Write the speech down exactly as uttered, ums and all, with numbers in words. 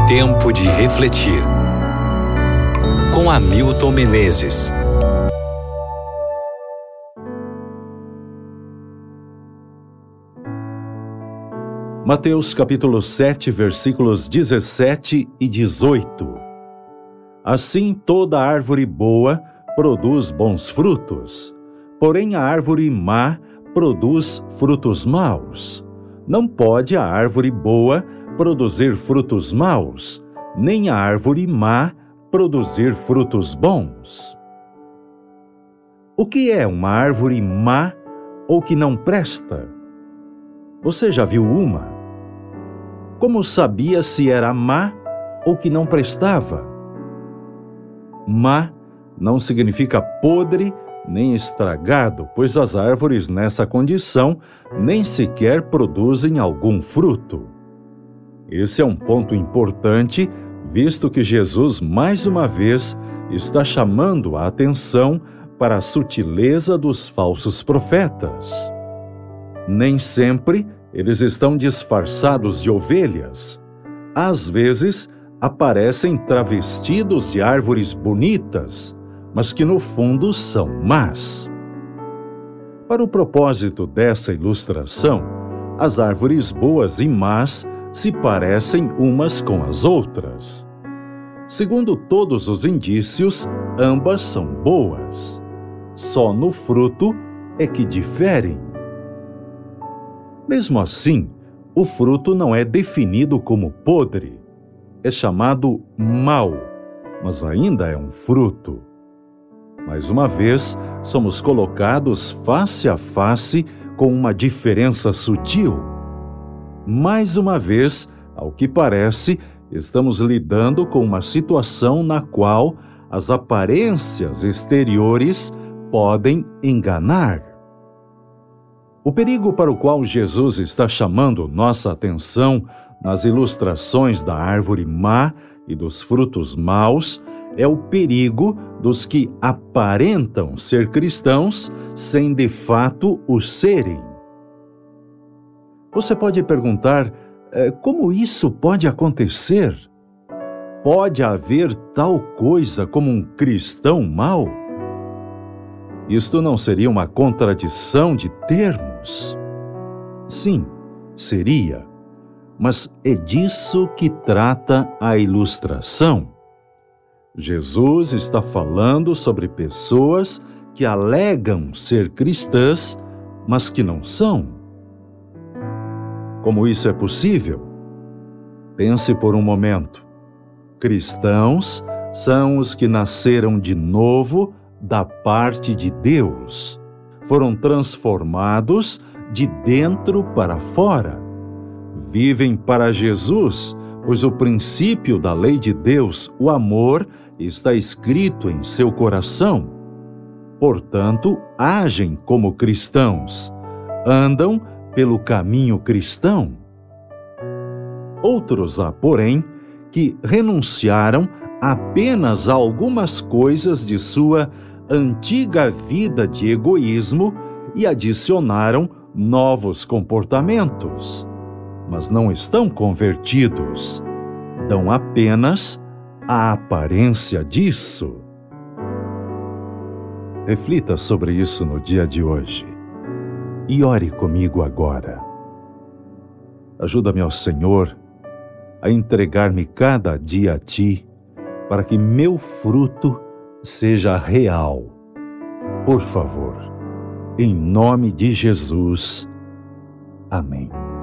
Tempo de refletir. Com Hamilton Menezes. Mateus capítulo sete, versículos dezessete e dezoito. Assim toda árvore boa produz bons frutos, porém a árvore má produz frutos maus. Não pode a árvore boa produzir frutos maus, nem a árvore má produzir frutos bons. O que é uma árvore má ou que não presta? Você já viu uma? Como sabia se era má ou que não prestava? Má não significa podre nem estragado, pois as árvores nessa condição nem sequer produzem algum fruto. Esse é um ponto importante, visto que Jesus, mais uma vez, está chamando a atenção para a sutileza dos falsos profetas. Nem sempre eles estão disfarçados de ovelhas. Às vezes, aparecem travestidos de árvores bonitas, mas que no fundo são más. Para o propósito dessa ilustração, as árvores boas e más se parecem umas com as outras. Segundo todos os indícios, ambas são boas. Só no fruto é que diferem. Mesmo assim, o fruto não é definido como podre. É chamado mau, mas ainda é um fruto. Mais uma vez, somos colocados face a face com uma diferença sutil. Mais uma vez, ao que parece, estamos lidando com uma situação na qual as aparências exteriores podem enganar. O perigo para o qual Jesus está chamando nossa atenção nas ilustrações da árvore má e dos frutos maus é o perigo dos que aparentam ser cristãos sem de fato o serem. Você pode perguntar, como isso pode acontecer? Pode haver tal coisa como um cristão mau? Isto não seria uma contradição de termos? Sim, seria. Mas é disso que trata a ilustração. Jesus está falando sobre pessoas que alegam ser cristãs, mas que não são. Como isso é possível? Pense por um momento. Cristãos são os que nasceram de novo da parte de Deus. Foram transformados de dentro para fora. Vivem para Jesus, pois o princípio da lei de Deus, o amor, está escrito em seu coração. Portanto, agem como cristãos. Andam pelo caminho cristão. Outros há, porém, que renunciaram apenas a algumas coisas de sua antiga vida de egoísmo e adicionaram novos comportamentos, mas não estão convertidos. Dão apenas a aparência disso. Reflita sobre isso no dia de hoje. E ore comigo agora. Ajuda-me, ó Senhor, a entregar-me cada dia a Ti, para que meu fruto seja real. Por favor, em nome de Jesus. Amém.